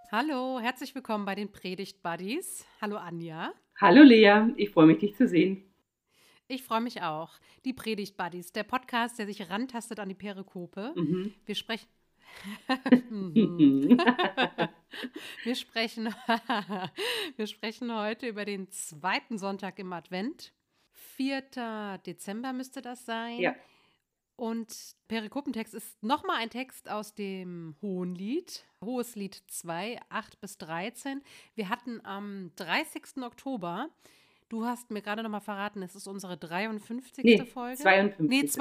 Hallo, herzlich willkommen bei den Predigt Buddies. Hallo Anja. Hallo Lea, ich freue mich, dich zu sehen. Ich freue mich auch. Die Predigt Buddies, der Podcast, der sich rantastet an die Perikope. Mhm. Wir sprechen. Mhm. Wir sprechen. Wir sprechen heute über den zweiten Sonntag im Advent. 4. Dezember müsste das Ja, sein. Und Perikopentext ist nochmal ein Text aus dem Hohenlied, Hoheslied 2, 8 bis 13. Wir hatten am 30. Oktober, du hast mir gerade nochmal verraten, es ist unsere 53. nee, Folge. Nee, 52.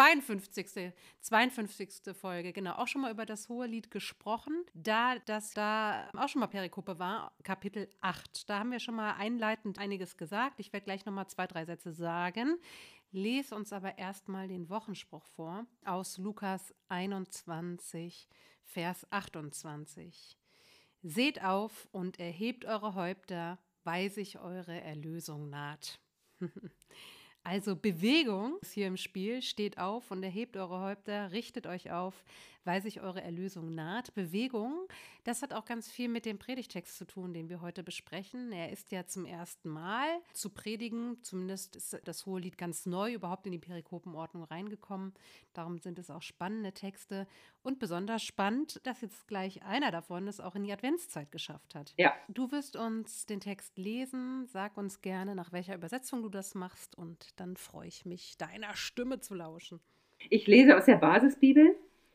52. Folge, genau. Auch schon mal über das Hohelied gesprochen, da das da auch schon mal Perikope war, Kapitel 8. Da haben wir schon mal einleitend einiges gesagt. Ich werde gleich nochmal 2, 3 Sätze sagen. Lese uns aber erstmal den Wochenspruch vor aus Lukas 21, Vers 28. Seht auf und erhebt eure Häupter, weil sich eure Erlösung naht. Also Bewegung ist hier im Spiel. Steht auf und erhebt eure Häupter, richtet euch auf, weil sich eure Erlösung naht. Bewegung, das hat auch ganz viel mit dem Predigtext zu tun, den wir heute besprechen. Er ist ja zum ersten Mal zu predigen. Zumindest ist das Hohelied ganz neu überhaupt in die Perikopenordnung reingekommen. Darum sind es auch spannende Texte. Und besonders spannend, dass jetzt gleich einer davon es auch in die Adventszeit geschafft hat. Ja, Du wirst uns den Text lesen. Sag uns gerne, nach welcher Übersetzung du das machst. Und dann freue ich mich, deiner Stimme zu lauschen. ich lese aus der Basisbibel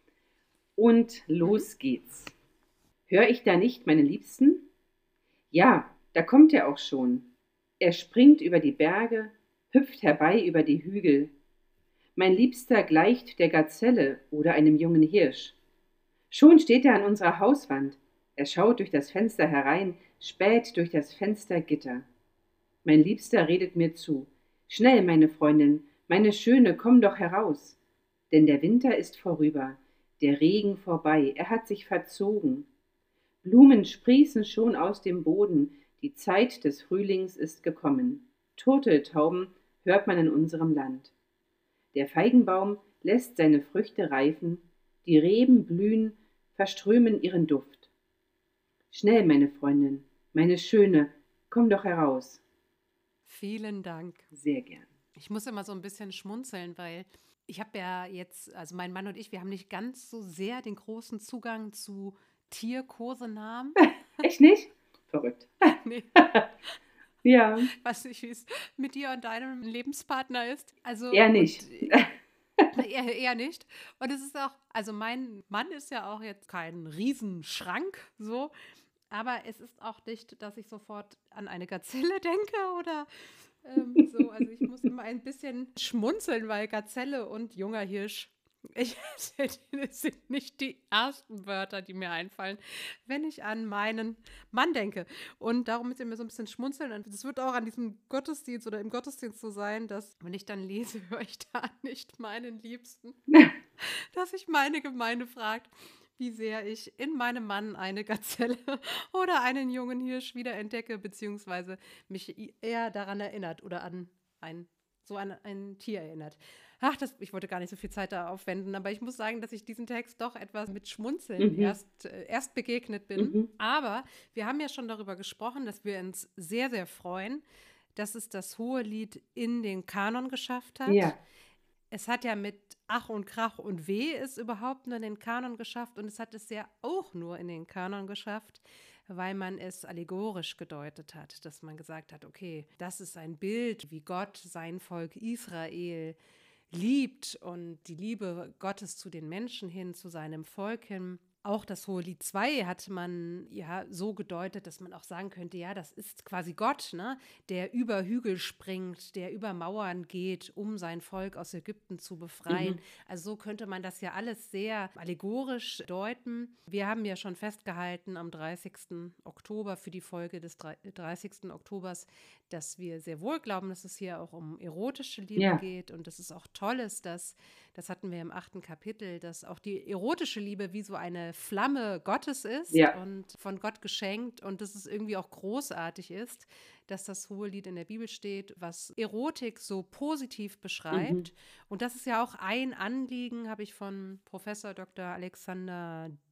und Mhm. los geht's. Hör ich da nicht meinen Liebsten? Ja, da kommt er auch schon. Er springt über die Berge, hüpft herbei über die Hügel. Mein Liebster gleicht der Gazelle oder einem jungen Hirsch. Schon steht er an unserer Hauswand. Er schaut durch das Fenster herein, späht durch das Fenstergitter. Mein Liebster redet mir zu. Schnell, meine Freundin, meine Schöne, komm doch heraus. Denn der Winter ist vorüber, der Regen vorbei, er hat sich verzogen. Blumen sprießen schon aus dem Boden, die Zeit des Frühlings ist gekommen. Turteltauben hört man in unserem Land. Der Feigenbaum lässt seine Früchte reifen, die Reben blühen, verströmen ihren Duft. Schnell, meine Freundin, meine Schöne, komm doch heraus. Vielen Dank. Sehr gern. Ich muss immer so ein bisschen schmunzeln, weil ich habe ja jetzt, also mein Mann und ich, wir haben nicht ganz so sehr den großen Zugang zu Tierkosenamen. Echt nicht? Verrückt. Nee, Ja, weiß nicht, wie es mit dir und deinem Lebenspartner ist. Also, eher und nicht. eher nicht. Und es ist auch, also mein Mann ist ja auch jetzt kein Riesenschrank, so. Aber es ist auch nicht, dass ich sofort an eine Gazelle denke oder so. Also ich muss immer ein bisschen schmunzeln, weil Gazelle und junger Hirsch, ich, das sind nicht die ersten Wörter, die mir einfallen, wenn ich an meinen Mann denke. Und darum ist mir so ein bisschen schmunzeln. Und es wird auch an diesem Gottesdienst oder im Gottesdienst so sein, dass, wenn ich dann lese, höre ich da nicht meinen Liebsten, dass sich meine Gemeinde fragt, wie sehr ich in meinem Mann eine Gazelle oder einen jungen Hirsch wiederentdecke, beziehungsweise mich eher daran erinnert oder an ein Tier erinnert. Ach, ich wollte gar nicht so viel Zeit da aufwenden, aber ich muss sagen, dass ich diesen Text doch etwas mit Schmunzeln Mhm. erst begegnet bin. Mhm. Aber wir haben ja schon darüber gesprochen, dass wir uns sehr, sehr freuen, dass es das Hohelied in den Kanon geschafft hat. Ja. Es hat ja mit Ach und Krach und Weh es überhaupt nur in den Kanon geschafft und es hat es ja auch nur in den Kanon geschafft, weil man es allegorisch gedeutet hat, dass man gesagt hat, okay, das ist ein Bild, wie Gott sein Volk Israel liebt und die Liebe Gottes zu den Menschen hin, zu seinem Volk hin. Auch das Hohelied 2 hat man ja so gedeutet, dass man auch sagen könnte, ja, das ist quasi Gott, ne, der über Hügel springt, der über Mauern geht, um sein Volk aus Ägypten zu befreien. Mhm. Also so könnte man das ja alles sehr allegorisch deuten. Wir haben ja schon festgehalten am 30. Oktober für die Folge des 30. Oktobers, dass wir sehr wohl glauben, dass es hier auch um erotische Liebe Ja. geht und dass es auch toll ist, dass, das hatten wir im 8. Kapitel, dass auch die erotische Liebe wie so eine Flamme Gottes ist Ja. und von Gott geschenkt und dass es irgendwie auch großartig ist, dass das Hohelied in der Bibel steht, was Erotik so positiv Mhm. beschreibt. Und das ist ja auch ein Anliegen, habe ich von Professor Dr. Alexander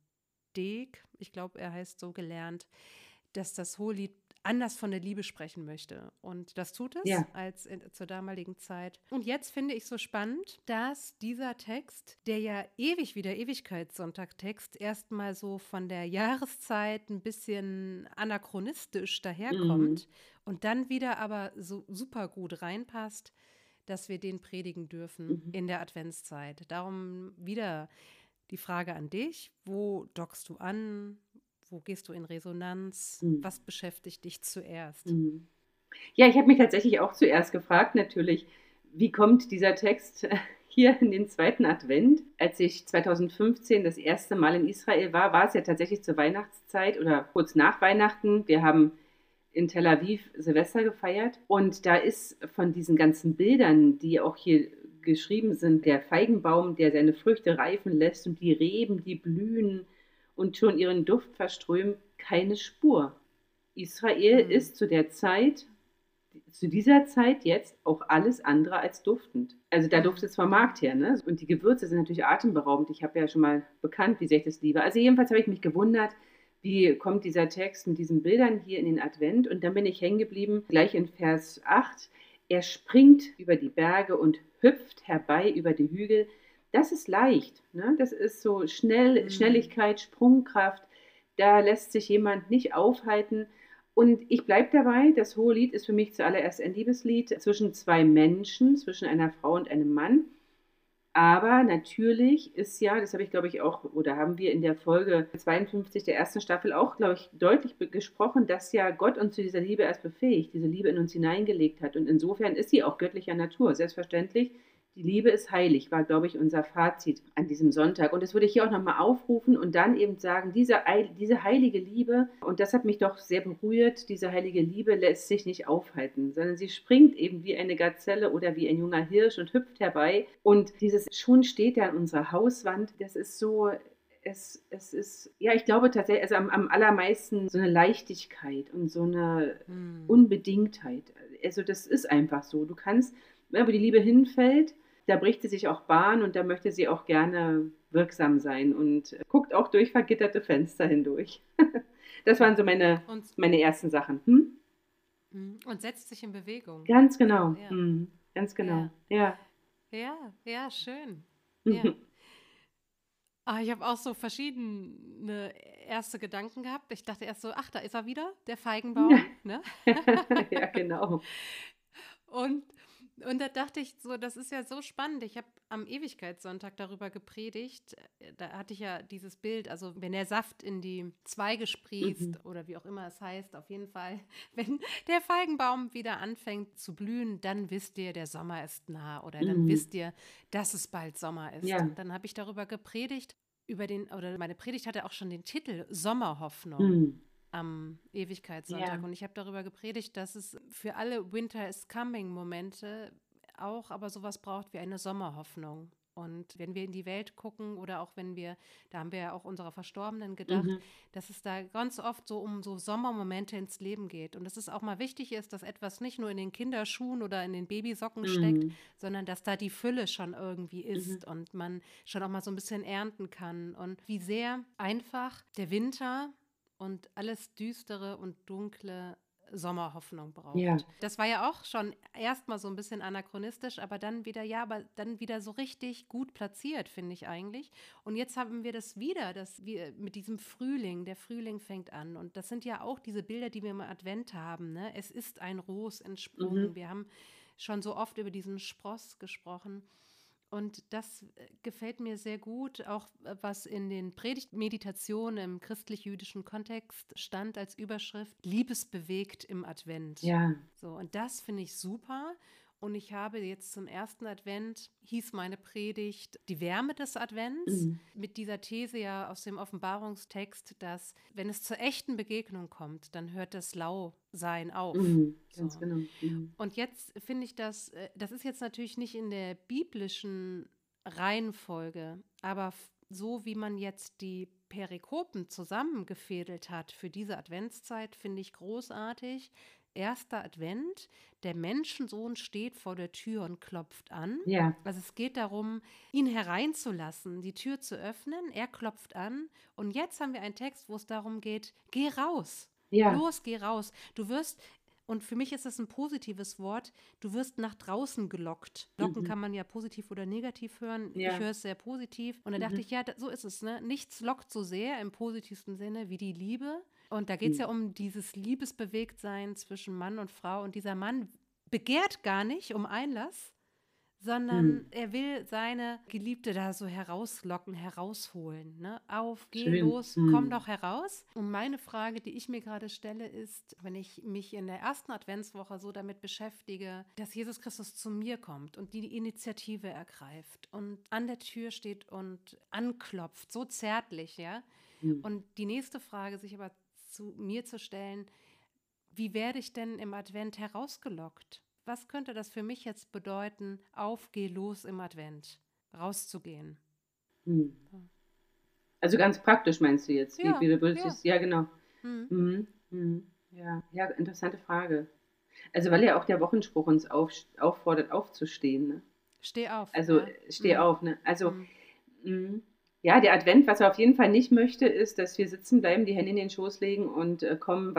Deek, ich glaube, er heißt so, gelernt, dass das Hohelied anders von der Liebe sprechen möchte. Und das tut es Ja. zur damaligen Zeit. Und jetzt finde ich so spannend, dass dieser Text, der ja ewig wie der Ewigkeitssonntag-Text, erstmal so von der Jahreszeit ein bisschen anachronistisch Mhm. daherkommt und dann wieder aber so super gut reinpasst, dass wir den predigen dürfen Mhm. in der Adventszeit. Darum wieder die Frage an dich: Wo dockst du an? Wo gehst du in Resonanz? Mhm. Was beschäftigt dich zuerst? Mhm. Ja, ich habe mich tatsächlich auch zuerst gefragt, natürlich, wie kommt dieser Text hier in den zweiten Advent? Als ich 2015 das erste Mal in Israel war, war es ja tatsächlich zur Weihnachtszeit oder kurz nach Weihnachten. Wir haben in Tel Aviv Silvester gefeiert und da ist von diesen ganzen Bildern, die auch hier geschrieben sind, der Feigenbaum, der seine Früchte reifen lässt und die Reben, die blühen und schon ihren Duft verströmen, keine Spur. Israel Hm. ist zu dieser Zeit jetzt auch alles andere als duftend. Also da Hm. duftet es vom Hm. Markt her, ne? Und die Gewürze sind natürlich atemberaubend. Ich habe ja schon mal bekannt, wie sehr ich das liebe. Also jedenfalls habe ich mich gewundert, wie kommt dieser Text mit diesen Bildern hier in den Advent? Und dann bin ich hängen geblieben, gleich in Vers 8. Er springt über die Berge und hüpft herbei über die Hügel. Das ist leicht, ne? Das ist so Hm. Schnelligkeit, Sprungkraft. Da lässt sich jemand nicht aufhalten. Und ich bleibe dabei, das Hohelied ist für mich zuallererst ein Liebeslied zwischen zwei Menschen, zwischen einer Frau und einem Mann. Aber natürlich ist ja, das habe ich glaube ich auch, oder haben wir in der Folge 52 der ersten Staffel auch, glaube ich, deutlich gesprochen, dass ja Gott uns zu dieser Liebe erst befähigt, diese Liebe in uns hineingelegt hat. Und insofern ist sie auch göttlicher Natur. Selbstverständlich, die Liebe ist heilig, war, glaube ich, unser Fazit an diesem Sonntag. Und das würde ich hier auch nochmal aufrufen und dann eben sagen, diese heilige Liebe, und das hat mich doch sehr berührt, diese heilige Liebe lässt sich nicht aufhalten, sondern sie springt eben wie eine Gazelle oder wie ein junger Hirsch und hüpft herbei. Und dieses schon steht er an unserer Hauswand, das ist so, es ist, ja, ich glaube tatsächlich, also am allermeisten so eine Leichtigkeit und so eine Hm. Unbedingtheit. Also das ist einfach so. Du kannst, ne, wo die Liebe hinfällt, da bricht sie sich auch Bahn und da möchte sie auch gerne wirksam sein und guckt auch durch vergitterte Fenster hindurch. Das waren so Und, meine ersten Sachen. Hm? und setzt sich in Bewegung. Ganz So, genau. ja. Hm. Ganz genau. Ja. Ja. Ja, ja, schön. Ja. Mhm. Ich habe auch so verschiedene erste Gedanken gehabt. Ich dachte erst so, ach, da ist er wieder, der Feigenbaum, ne? Ja, genau. Und, und da dachte ich so, das ist ja so spannend. Ich habe am Ewigkeitssonntag darüber gepredigt. Da hatte ich ja dieses Bild, also wenn der Saft in die Zweige Mhm. sprießt oder wie auch immer es heißt, auf jeden Fall, wenn der Feigenbaum wieder anfängt zu blühen, dann wisst ihr, der Sommer ist nah oder dann Mhm. wisst ihr, dass es bald Sommer ist. Ja. Und dann habe ich darüber gepredigt, oder meine Predigt hatte auch schon den Titel Sommerhoffnung Mhm. am Ewigkeitssonntag. Ja. Und ich habe darüber gepredigt, dass es für alle Winter is Coming Momente auch aber sowas braucht wie eine Sommerhoffnung. Und wenn wir in die Welt gucken oder auch wenn wir, da haben wir ja auch unserer Verstorbenen gedacht, Mhm. dass es da ganz oft so um so Sommermomente ins Leben geht. Und dass es auch mal wichtig ist, dass etwas nicht nur in den Kinderschuhen oder in den Babysocken steckt, Mhm. sondern dass da die Fülle schon irgendwie Mhm. ist und man schon auch mal so ein bisschen ernten kann. Und wie sehr einfach der Winter und alles Düstere und Dunkle Sommerhoffnung Ja. braucht. Das war ja auch schon erstmal so ein bisschen anachronistisch, aber dann wieder, ja, aber dann wieder so richtig gut platziert, finde ich eigentlich. Und jetzt haben wir das wieder, dass wir mit diesem Frühling, der Frühling fängt an. Und das sind ja auch diese Bilder, die wir im Advent haben. Ne? Es ist ein Ros Mhm. entsprungen. Wir haben schon so oft über diesen Spross gesprochen. Und das gefällt mir sehr gut, auch was in den Predigtmeditationen im christlich-jüdischen Kontext stand als Überschrift, Liebesbewegt im Advent. Ja. So, und das finde ich super. Und ich habe jetzt zum ersten Advent, hieß meine Predigt, die Wärme des Advents, Mhm. mit dieser These ja aus dem Offenbarungstext, dass wenn es zur echten Begegnung kommt, dann hört das Lausein auf. Mhm. Ganz So. genau. Mhm. Und jetzt finde ich das ist jetzt natürlich nicht in der biblischen Reihenfolge, aber so wie man jetzt die Perikopen zusammengefädelt hat für diese Adventszeit, finde ich großartig. erster Advent, der Menschensohn steht vor der Tür und klopft an. Ja. Also es geht darum, ihn hereinzulassen, die Tür zu öffnen. Er klopft an. Und jetzt haben wir einen Text, wo es darum geht, geh raus. Ja. Los, geh raus. Du wirst, und für mich ist das ein positives Wort, du wirst nach draußen gelockt. Locken kann man ja positiv oder negativ hören. Ja. Ich höre es sehr positiv. Und da dachte ich, ja, so ist es. Ne? Nichts lockt so sehr im positivsten Sinne wie die Liebe. Und da geht es ja um dieses Liebesbewegtsein zwischen Mann und Frau. Und dieser Mann begehrt gar nicht um Einlass, sondern er will seine Geliebte da so herauslocken, herausholen. Ne? Auf, geh Schön. los, komm doch heraus. Und meine Frage, die ich mir gerade stelle, ist, wenn ich mich in der ersten Adventswoche so damit beschäftige, dass Jesus Christus zu mir kommt und die Initiative ergreift und an der Tür steht und anklopft, so zärtlich, ja. Und die nächste Frage, sich aber zu mir zu stellen, wie werde ich denn im Advent herausgelockt? Was könnte das für mich jetzt bedeuten, auf, geh los im Advent, rauszugehen? Also ganz praktisch meinst du jetzt? Ja, wie du würdest ja, genau. Mhm. Ja, interessante Frage. Also weil ja auch der Wochenspruch uns auffordert, aufzustehen. Ne? Steh auf. Also ja. steh auf. Ne? Also ja, der Advent, was er auf jeden Fall nicht möchte, ist, dass wir sitzen bleiben, die Hände in den Schoß legen und warten,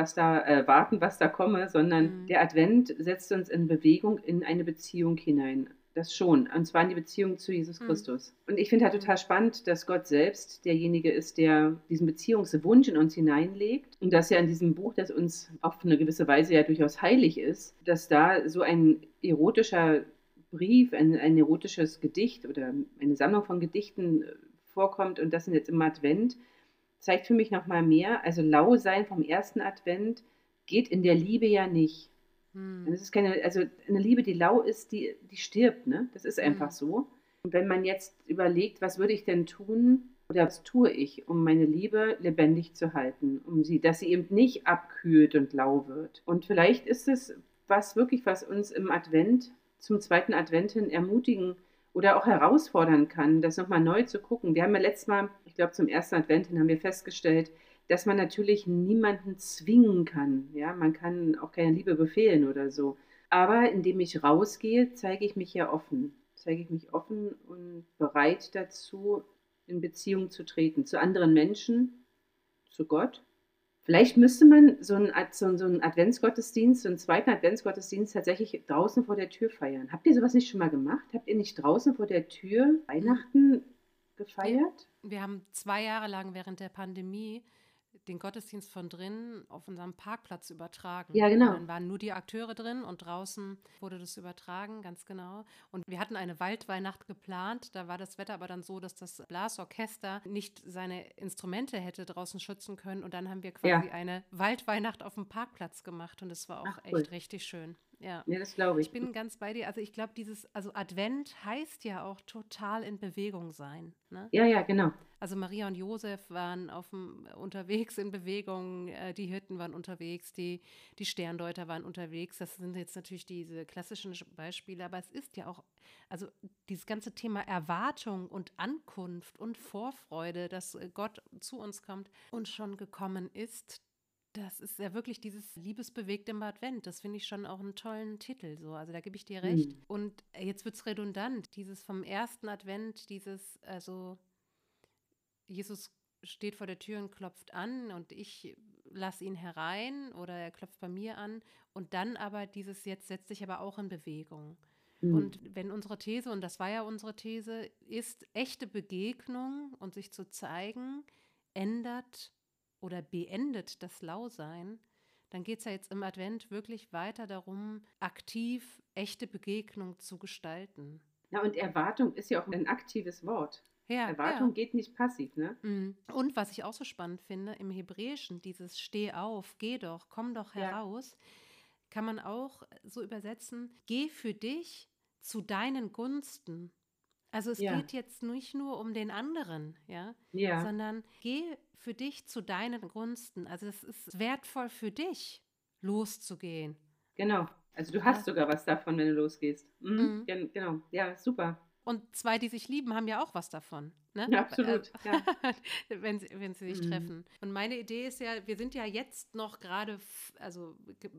was da komme, sondern der Advent setzt uns in Bewegung in eine Beziehung hinein. Das schon, und zwar in die Beziehung zu Jesus Christus. Und ich finde halt total spannend, dass Gott selbst derjenige ist, der diesen Beziehungswunsch in uns hineinlegt. Und dass ja in diesem Buch, das uns auf eine gewisse Weise ja durchaus heilig ist, dass da so ein erotischer Brief, ein erotisches Gedicht oder eine Sammlung von Gedichten vorkommt und das sind jetzt im Advent, zeigt für mich nochmal mehr, also lau sein vom ersten Advent geht in der Liebe ja nicht. Das ist also eine Liebe, die lau ist, die stirbt, ne? Das ist einfach so. Und wenn man jetzt überlegt, was würde ich denn tun oder was tue ich, um meine Liebe lebendig zu halten, dass sie eben nicht abkühlt und lau wird. Und vielleicht ist es was uns im Advent, zum zweiten Advent hin ermutigen oder auch herausfordern kann, das nochmal neu zu gucken. Wir haben ja letztes Mal, ich glaube zum ersten Advent hin, haben wir festgestellt, dass man natürlich niemanden zwingen kann. Ja? Man kann auch keine Liebe befehlen oder so. Aber indem ich rausgehe, zeige ich mich ja offen. Zeige ich mich offen und bereit dazu, in Beziehung zu treten. Zu anderen Menschen, zu Gott. Vielleicht müsste man so einen Adventsgottesdienst, so einen zweiten Adventsgottesdienst tatsächlich draußen vor der Tür feiern. Habt ihr sowas nicht schon mal gemacht? Habt ihr nicht draußen vor der Tür Weihnachten gefeiert? Wir haben 2 Jahre lang während der Pandemie den Gottesdienst von drinnen auf unserem Parkplatz übertragen. Ja, genau. Und dann waren nur die Akteure drin und draußen wurde das übertragen, ganz genau. Und wir hatten eine Waldweihnacht geplant, da war das Wetter aber dann so, dass das Blasorchester nicht seine Instrumente hätte draußen schützen können und dann haben wir quasi eine Waldweihnacht auf dem Parkplatz gemacht und es war auch echt richtig schön. Ja, das glaube ich. Ich bin ganz bei dir. Also ich glaube, also Advent heißt ja auch total in Bewegung sein. Ne? Ja, genau. Also Maria und Josef waren unterwegs in Bewegung, die Hirten waren unterwegs, die Sterndeuter waren unterwegs. Das sind jetzt natürlich diese klassischen Beispiele, aber es ist ja auch, also dieses ganze Thema Erwartung und Ankunft und Vorfreude, dass Gott zu uns kommt und schon gekommen ist. Das ist ja wirklich dieses Liebesbewegt im Advent. Das finde ich schon auch einen tollen Titel. So. Also da gebe ich dir recht. Und jetzt wird es redundant. Dieses vom ersten Advent, also Jesus steht vor der Tür und klopft an und ich lasse ihn herein oder er klopft bei mir an. Und dann aber dieses jetzt setzt sich aber auch in Bewegung. Und wenn unsere These, und das war ja unsere These, ist echte Begegnung und sich zu zeigen, ändert oder beendet das Lausein, dann geht es ja jetzt im Advent wirklich weiter darum, aktiv echte Begegnung zu gestalten. Ja, und Erwartung ist ja auch ein aktives Wort. Ja, Erwartung geht nicht passiv, ne? Und was ich auch so spannend finde, im Hebräischen, dieses Steh auf, geh doch, komm doch heraus, kann man auch so übersetzen, geh für dich zu deinen Gunsten. Also es geht jetzt nicht nur um den anderen, sondern geh für dich zu deinen Gunsten. Also es ist wertvoll für dich, loszugehen. Genau. Also du hast sogar was davon, wenn du losgehst. Genau. Ja, super. Und zwei, die sich lieben, haben ja auch was davon, ne? Ja, absolut, ja. Wenn sie sich Mhm. treffen. Und meine Idee ist ja, wir sind ja jetzt noch gerade, also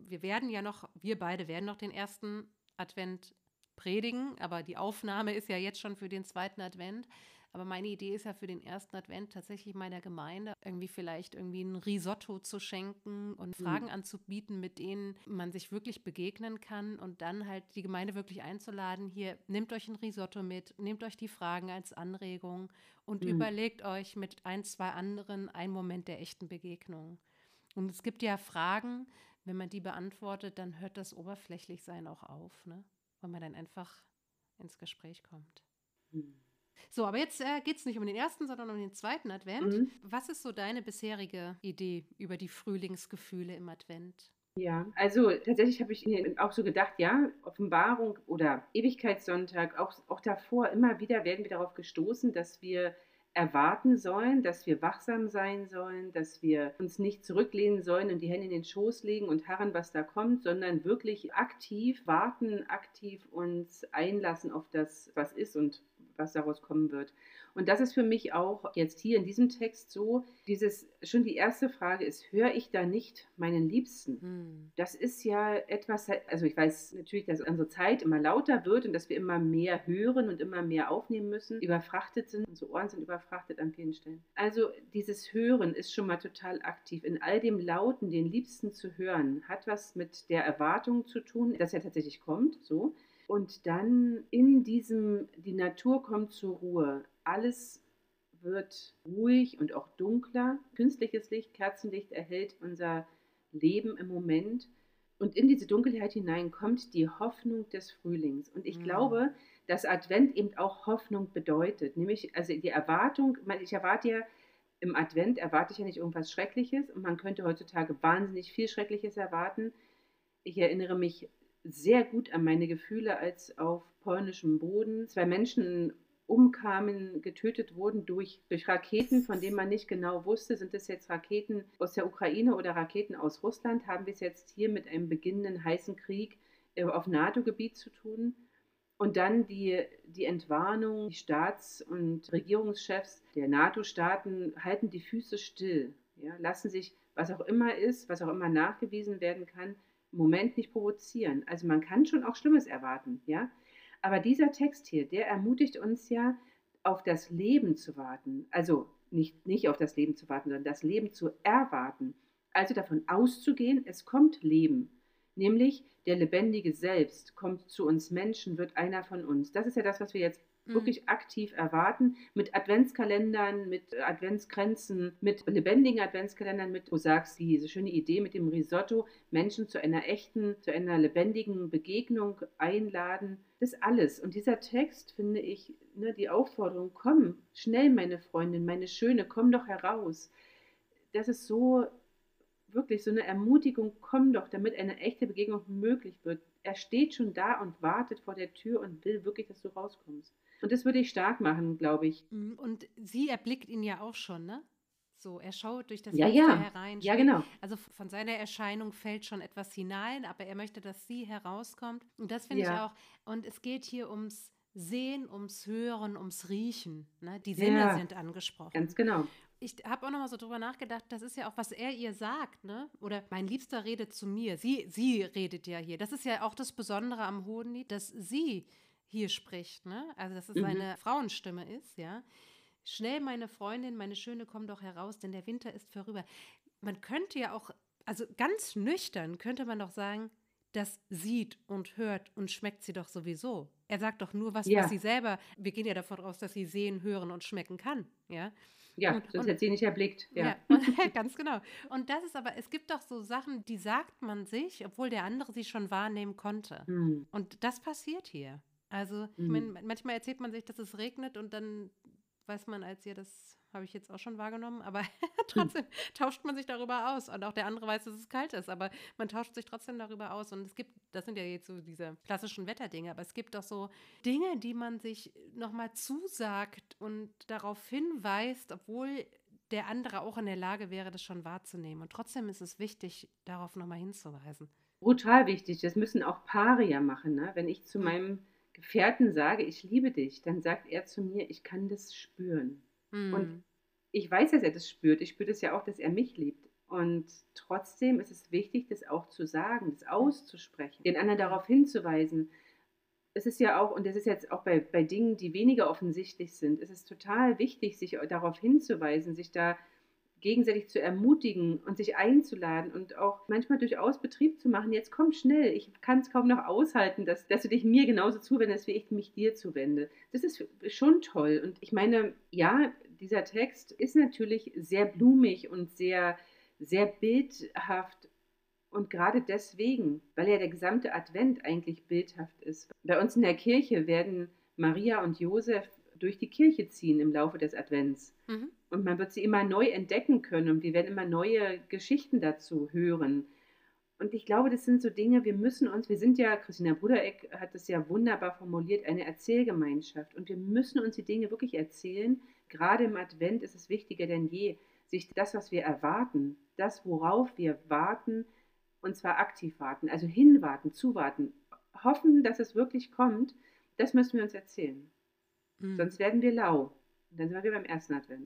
wir beide werden noch den ersten Advent predigen, aber die Aufnahme ist ja jetzt schon für den zweiten Advent. Aber meine Idee ist ja für den ersten Advent tatsächlich meiner Gemeinde irgendwie vielleicht irgendwie ein Risotto zu schenken und Fragen Mhm. anzubieten, mit denen man sich wirklich begegnen kann und dann halt die Gemeinde wirklich einzuladen, hier, nehmt euch ein Risotto mit, nehmt euch die Fragen als Anregung und Mhm. überlegt euch mit ein, zwei anderen einen Moment der echten Begegnung. Und es gibt ja Fragen, wenn man die beantwortet, dann hört das Oberflächlichsein auch auf, ne? Weil man dann einfach ins Gespräch kommt. Mhm. So, aber jetzt geht es nicht um den ersten, sondern um den zweiten Advent. Mhm. Was ist so deine bisherige Idee über die Frühlingsgefühle im Advent? Ja, also tatsächlich habe ich mir auch so gedacht, ja, Offenbarung oder Ewigkeitssonntag, auch davor immer wieder werden wir darauf gestoßen, dass wir erwarten sollen, dass wir wachsam sein sollen, dass wir uns nicht zurücklehnen sollen und die Hände in den Schoß legen und harren, was da kommt, sondern wirklich aktiv warten, aktiv uns einlassen auf das, was ist und was daraus kommen wird. Und das ist für mich auch jetzt hier in diesem Text so, schon die erste Frage ist, höre ich da nicht meinen Liebsten? Hm. Das ist ja etwas, also ich weiß natürlich, dass unsere Zeit immer lauter wird und dass wir immer mehr hören und immer mehr aufnehmen müssen, überfrachtet sind, unsere Ohren sind überfrachtet an vielen Stellen. Also dieses Hören ist schon mal total aktiv. In all dem Lauten, den Liebsten zu hören, hat was mit der Erwartung zu tun, dass er tatsächlich kommt, so. Und dann in diesem, die Natur kommt zur Ruhe, alles wird ruhig und auch dunkler. Künstliches Licht, Kerzenlicht erhält unser Leben im Moment. Und in diese Dunkelheit hinein kommt die Hoffnung des Frühlings. Und ich Hm. glaube, dass Advent eben auch Hoffnung bedeutet. Nämlich, also die Erwartung, ich erwarte ja, im Advent erwarte ich ja nicht irgendwas Schreckliches. Und man könnte heutzutage wahnsinnig viel Schreckliches erwarten. Ich erinnere mich sehr gut an meine Gefühle, als auf polnischem Boden zwei Menschen umkamen, getötet wurden durch Raketen, von denen man nicht genau wusste, sind es jetzt Raketen aus der Ukraine oder Raketen aus Russland, haben wir es jetzt hier mit einem beginnenden heißen Krieg auf NATO-Gebiet zu tun. Und dann die Entwarnung, die Staats- und Regierungschefs der NATO-Staaten halten die Füße still, ja, lassen sich, was auch immer ist, was auch immer nachgewiesen werden kann, im Moment nicht provozieren. Also man kann schon auch Schlimmes erwarten, ja. Aber dieser Text hier, der ermutigt uns ja, auf das Leben zu warten. Also nicht auf das Leben zu warten, sondern das Leben zu erwarten. Also davon auszugehen, es kommt Leben. Nämlich der Lebendige selbst kommt zu uns Menschen, wird einer von uns. Das ist ja das, was wir jetzt Hm. wirklich aktiv erwarten, mit Adventskalendern, mit Adventskränzen, mit lebendigen Adventskalendern, mit, du sagst, diese schöne Idee mit dem Risotto, Menschen zu einer echten, zu einer lebendigen Begegnung einladen. Das alles. Und dieser Text, finde ich, ne, die Aufforderung, komm, schnell, meine Freundin, meine Schöne, komm doch heraus. Das ist so wirklich so eine Ermutigung, komm doch, damit eine echte Begegnung möglich wird. Er steht schon da und wartet vor der Tür und will wirklich, dass du rauskommst. Und das würde ich stark machen, glaube ich. Und sie erblickt ihn ja auch schon, ne? So, er schaut durch das Ja, Fenster ja, herein, ja, steht, genau. also von seiner Erscheinung fällt schon etwas hinein, aber er möchte, dass sie herauskommt. Und das finde ich Ja, auch. Und es geht hier ums Sehen, ums Hören, ums Riechen. Ne? Die Sinne ja, sind angesprochen. ganz genau. Ich habe auch noch mal so drüber nachgedacht, das ist ja auch, was er ihr sagt, ne? Oder mein Liebster redet zu mir. Sie redet ja hier. Das ist ja auch das Besondere am Hohenlied, dass sie hier spricht, ne? Also, dass es Mhm. eine Frauenstimme ist, ja. Schnell, meine Freundin, meine Schöne, komm doch heraus, denn der Winter ist vorüber. Man könnte ja auch, also ganz nüchtern könnte man doch sagen, das sieht und hört und schmeckt sie doch sowieso. Er sagt doch nur was, was sie Ja, selber, wir gehen ja davon aus, dass sie sehen, hören und schmecken kann, ja. ja, Und, sonst und hätte sie nicht erblickt, ja, ja. und, ganz genau. Und das ist aber, es gibt doch so Sachen, die sagt man sich, obwohl der andere sie schon wahrnehmen konnte. Hm. Und das passiert hier. Also, ich Hm. meine, manchmal erzählt man sich, dass es regnet und dann weiß man als ihr, das habe ich jetzt auch schon wahrgenommen, aber Hm. trotzdem tauscht man sich darüber aus. Und auch der andere weiß, dass es kalt ist, aber man tauscht sich trotzdem darüber aus. Und es gibt, das sind ja jetzt so diese klassischen Wetterdinge, aber es gibt auch so Dinge, die man sich nochmal zusagt und darauf hinweist, obwohl der andere auch in der Lage wäre, das schon wahrzunehmen. Und trotzdem ist es wichtig, darauf nochmal hinzuweisen. Brutal wichtig. Das müssen auch Paare ja machen, ne? Wenn ich zu Hm. meinem Gefährten sage, ich liebe dich, dann sagt er zu mir, ich kann das spüren. Und Mhm. ich weiß, dass er das spürt. Ich spüre das ja auch, dass er mich liebt. Und trotzdem ist es wichtig, das auch zu sagen, das auszusprechen, den anderen Mhm. darauf hinzuweisen. Es ist ja auch, und das ist jetzt auch bei Dingen, die weniger offensichtlich sind, es ist total wichtig, sich darauf hinzuweisen, sich da gegenseitig zu ermutigen und sich einzuladen und auch manchmal durchaus Betrieb zu machen. Jetzt komm schnell, ich kann es kaum noch aushalten, dass du dich mir genauso zuwendest, wie ich mich dir zuwende. Das ist schon toll. Und ich meine, ja, dieser Text ist natürlich sehr blumig und sehr, sehr bildhaft. Und gerade deswegen, weil ja der gesamte Advent eigentlich bildhaft ist. Bei uns in der Kirche werden Maria und Josef durch die Kirche ziehen im Laufe des Advents. Mhm. Und man wird sie immer neu entdecken können und wir werden immer neue Geschichten dazu hören. Und ich glaube, das sind so Dinge, wir sind ja, Christina Brudereck hat es ja wunderbar formuliert, eine Erzählgemeinschaft. Und wir müssen uns die Dinge wirklich erzählen. Gerade im Advent ist es wichtiger denn je, sich das, was wir erwarten, das, worauf wir warten, und zwar aktiv warten, also hinwarten, zuwarten, hoffen, dass es wirklich kommt, das müssen wir uns erzählen. Mhm. Sonst werden wir lau. Und dann sind wir wieder beim ersten Advent.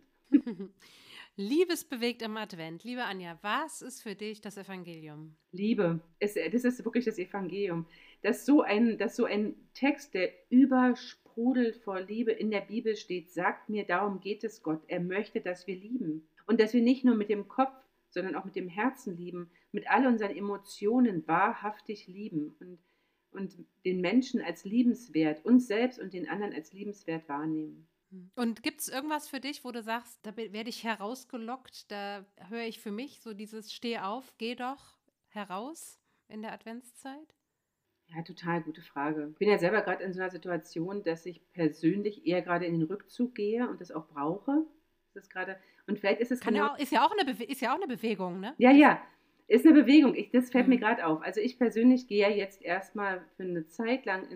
Liebesbewegt im Advent. Liebe Anja, was ist für dich das Evangelium? Liebe, das ist wirklich das Evangelium. Dass so ein Text, der übersprudelt vor Liebe in der Bibel steht, sagt mir, darum geht es Gott. Er möchte, dass wir lieben. Und dass wir nicht nur mit dem Kopf, sondern auch mit dem Herzen lieben, mit all unseren Emotionen wahrhaftig lieben und den Menschen als liebenswert, uns selbst und den anderen als liebenswert wahrnehmen. Und gibt es irgendwas für dich, wo du sagst, da werde ich herausgelockt, da höre ich für mich so dieses Steh auf, geh doch heraus in der Adventszeit? Ja, total gute Frage. Ich bin ja selber gerade in so einer Situation, dass ich persönlich eher gerade in den Rückzug gehe und das auch brauche. Das ist gerade, und vielleicht ist es Kann genau, ja auch, ist ja auch eine Bewegung, ne? ja, ja, ist eine Bewegung. Das fällt mir Mhm. gerade auf. Also ich persönlich gehe ja jetzt erstmal für eine Zeit lang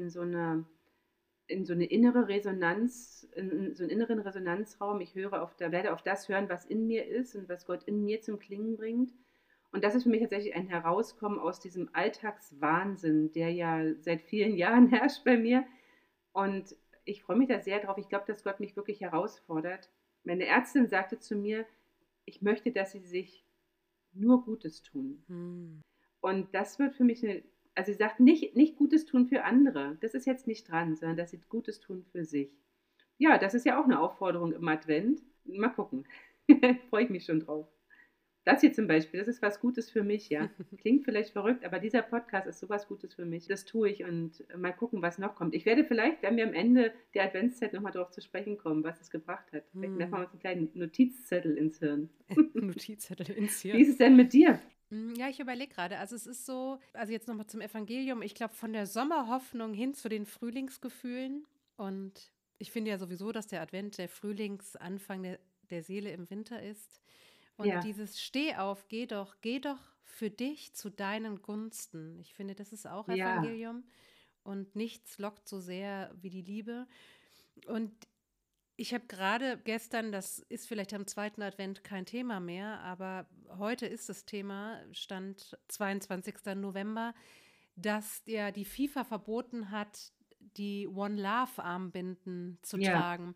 in so eine innere Resonanz, in so einen inneren Resonanzraum. Werde auf das hören, was in mir ist und was Gott in mir zum Klingen bringt. Und das ist für mich tatsächlich ein Herauskommen aus diesem Alltagswahnsinn, der ja seit vielen Jahren herrscht bei mir. Und ich freue mich da sehr drauf. Ich glaube, dass Gott mich wirklich herausfordert. Meine Ärztin sagte zu mir, ich möchte, dass sie sich nur Gutes tun. Hm. Und das wird für mich also sie sagt nicht Gutes tun für andere, das ist jetzt nicht dran, sondern dass sie Gutes tun für sich. Ja, das ist ja auch eine Aufforderung im Advent. Mal gucken. Freue ich mich schon drauf. Das hier zum Beispiel, das ist was Gutes für mich, ja. Klingt vielleicht verrückt, aber dieser Podcast ist sowas Gutes für mich. Das tue ich und mal gucken, was noch kommt. Ich werde vielleicht, wenn wir am Ende der Adventszeit nochmal darauf zu sprechen kommen, was es gebracht hat. Vielleicht machen wir uns einen kleinen Notizzettel ins Hirn. Notizzettel ins Wie Hirn. ist es denn mit dir? Ja, ich überlege gerade. Also es ist so, also jetzt nochmal zum Evangelium. Ich glaube, von der Sommerhoffnung hin zu den Frühlingsgefühlen. Und ich finde ja sowieso, dass der Advent der Frühlingsanfang der Seele im Winter ist. Und Ja, dieses geh doch für dich zu deinen Gunsten. Ich finde, das ist auch ja, Evangelium. Und nichts lockt so sehr wie die Liebe. Und ich habe gerade gestern, das ist vielleicht am zweiten Advent kein Thema mehr, aber heute ist das Thema, Stand 22. November, dass ja die FIFA verboten hat, die One Love Armbinden zu ja, tragen.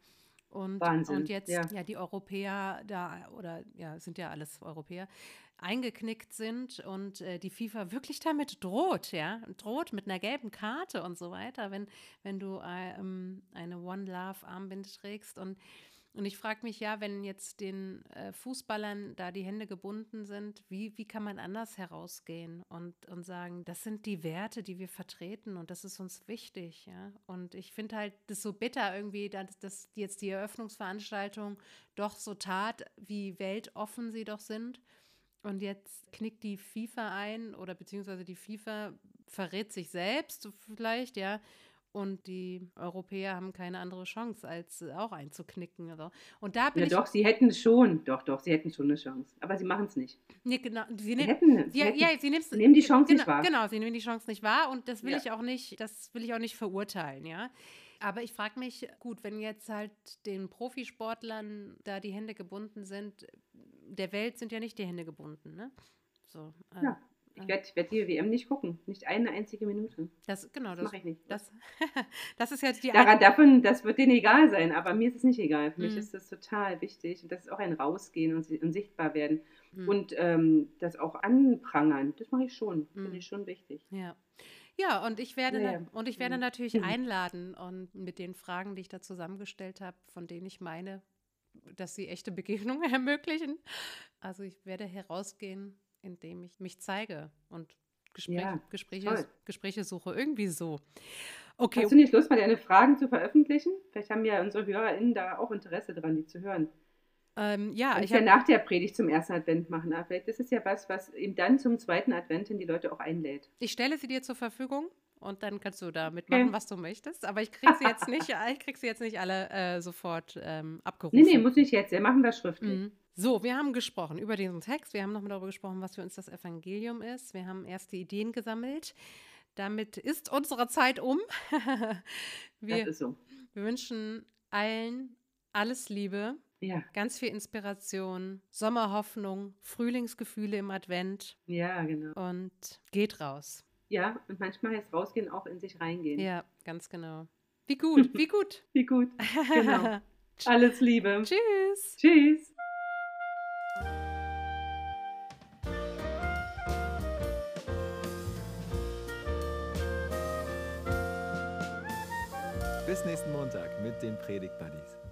Und Wahnsinn. jetzt Ja, ja die Europäer da, oder ja, sind ja alles Europäer, eingeknickt sind und die FIFA wirklich damit droht, ja, droht mit einer gelben Karte und so weiter, wenn du eine One Love Armbinde trägst. Und ich frage mich ja, wenn jetzt den Fußballern da die Hände gebunden sind, wie kann man anders herausgehen und sagen, das sind die Werte, die wir vertreten und das ist uns wichtig, ja. Und ich finde halt das so bitter irgendwie, dass jetzt die Eröffnungsveranstaltung doch so tat, wie weltoffen sie doch sind. Und jetzt knickt die FIFA ein oder beziehungsweise die FIFA verrät sich selbst so vielleicht, ja. Und die Europäer haben keine andere Chance, als auch einzuknicken. Also. Und da bin ja ich, doch, sie hätten schon, doch, sie hätten schon eine Chance. Aber sie machen es nicht. nee, genau, Sie hätten, sie ja, ja, hätten, sie nimmt, sie nehmen die Chance genau, nicht wahr. genau, sie nehmen die Chance nicht wahr und Ja, das will ich auch nicht verurteilen, ja. Aber ich frage mich, gut, wenn jetzt halt den Profisportlern da die Hände gebunden sind, der Welt sind ja nicht die Hände gebunden, ne? So, ja. Ich werd die WM nicht gucken. Nicht eine einzige Minute. Das mache ich nicht. Das ist jetzt die Das wird denen egal sein, aber mir ist es nicht egal. Für mich Mhm. ist das total wichtig. Und das ist auch ein Rausgehen und sichtbar werden. Mhm. Und das auch anprangern, das mache ich schon. Finde ich schon wichtig. Ja. Ja, und ich werde, Naja. ich werde natürlich einladen und mit den Fragen, die ich da zusammengestellt habe, von denen ich meine, dass sie echte Begegnungen ermöglichen. Also ich werde herausgehen, indem ich mich zeige und Ja, toll. Gespräche suche. Irgendwie so. Okay. Hast du nicht Lust, mal deine Fragen zu veröffentlichen? Vielleicht haben ja unsere HörerInnen da auch Interesse dran, die zu hören. Ja, ich ja nach der Predigt zum ersten Advent machen. Aber vielleicht ist es ja was eben dann zum zweiten Advent hin die Leute auch einlädt. Ich stelle sie dir zur Verfügung und dann kannst du damit machen, was du möchtest. Aber ich kriege sie jetzt nicht alle sofort abgerufen. Nee, muss nicht jetzt. Wir machen das schriftlich. So, wir haben gesprochen über diesen Text. Wir haben nochmal darüber gesprochen, was für uns das Evangelium ist. Wir haben erste Ideen gesammelt. Damit ist unsere Zeit um. Das ist so. Wir wünschen allen alles Liebe. Ja. Ganz viel Inspiration, Sommerhoffnung, Frühlingsgefühle im Advent. Ja, genau. Und geht raus. Ja, und manchmal heißt rausgehen auch in sich reingehen. Ja, ganz genau. Wie gut, wie gut. Wie gut, genau. Alles Liebe. Tschüss. Tschüss. Bis nächsten Montag mit den Predigt-Buddies.